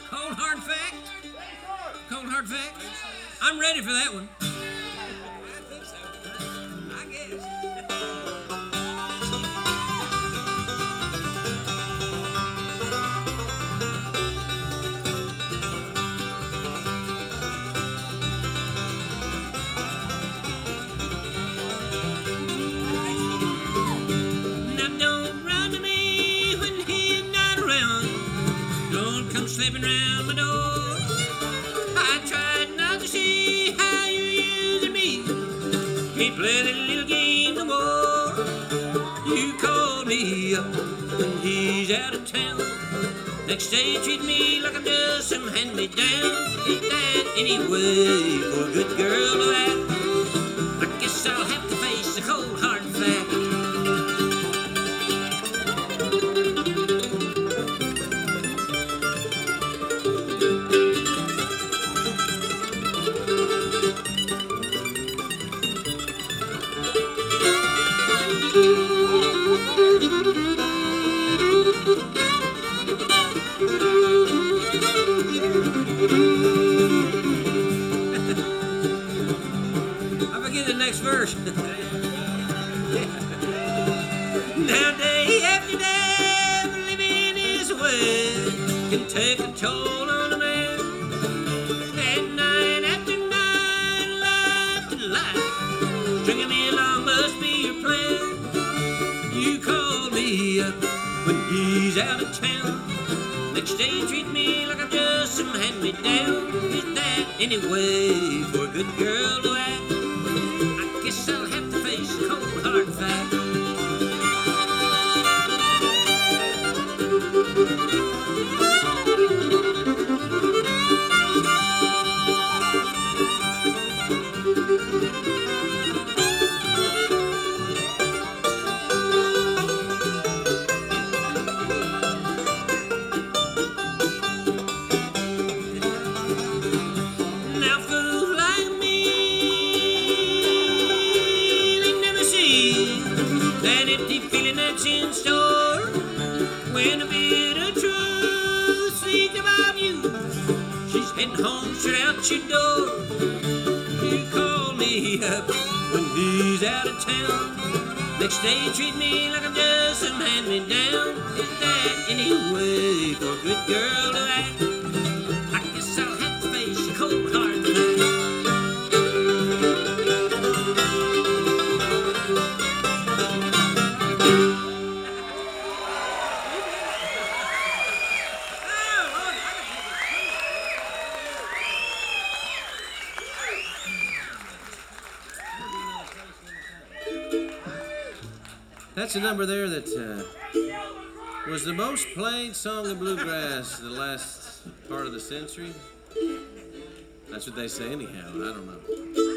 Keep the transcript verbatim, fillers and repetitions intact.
Cold hard fact? Cold hard fact? I'm ready for that one. I think so. I guess. Now don't run to me when he's not around. Don't come slipping round my door. I tried not to see how you're using me. Can't play that little game no more. You called me up when he's out of town. Next day you treat me like I'm just some hand-me-down. Is that any way for a good girl to act? I guess I'll have to face the cold hard fact. I forget the next verse. Now day after day, living this way can take a toll on a man. And night after night, life to life, stringing me along must be your plan. You call me up when he's out of town. Next day you treat me like I'm just some hand-me-down. Is that any way for a good girl to act? I guess I'll have to face the cold hard fact. Now fools like me, they never see that empty feeling that's in store when a bit of truth sneaks about you. She's heading home straight out your door. You call me up when he's out of town. Next day you treat me like I'm just some hand-me-down. Is that any way for a good girl to act? I guess I'll have to face the cold hard fact. That's a number there that uh, was the most played song in bluegrass the last part of the century. That's what they say anyhow. I don't know.